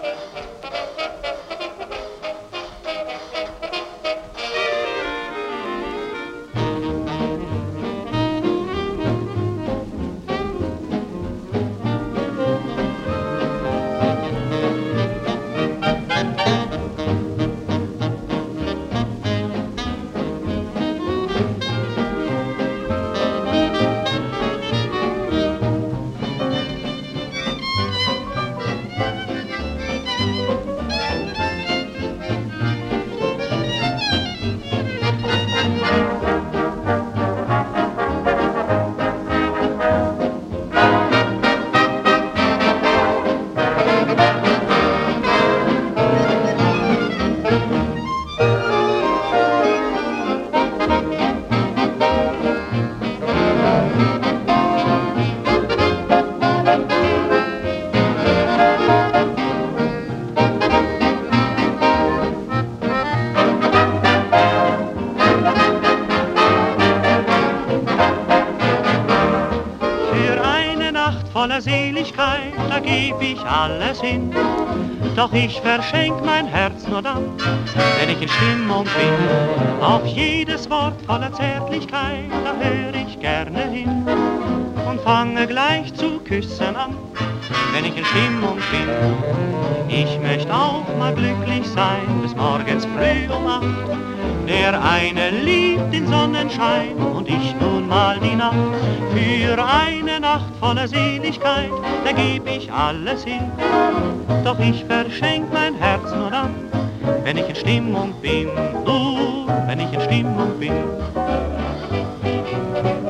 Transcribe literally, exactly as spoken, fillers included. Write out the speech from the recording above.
Voller Seligkeit, da geb ich alles hin. Doch ich verschenk mein Herz nur dann, wenn ich in Stimmung bin. Auf jedes Wort voller Zärtlichkeit, da hör ich gerne hin. Und fange gleich zu küssen an, wenn ich in Stimmung bin. Ich möcht auch mal glücklich sein, bis morgens früh um acht. Der eine liebt den Sonnenschein und ich nun mal die Nacht. Für eine Nacht voller Seligkeit, da geb ich alles hin. Doch ich verschenk mein Herz nur dann, wenn ich in Stimmung bin. Nur wenn ich in Stimmung bin.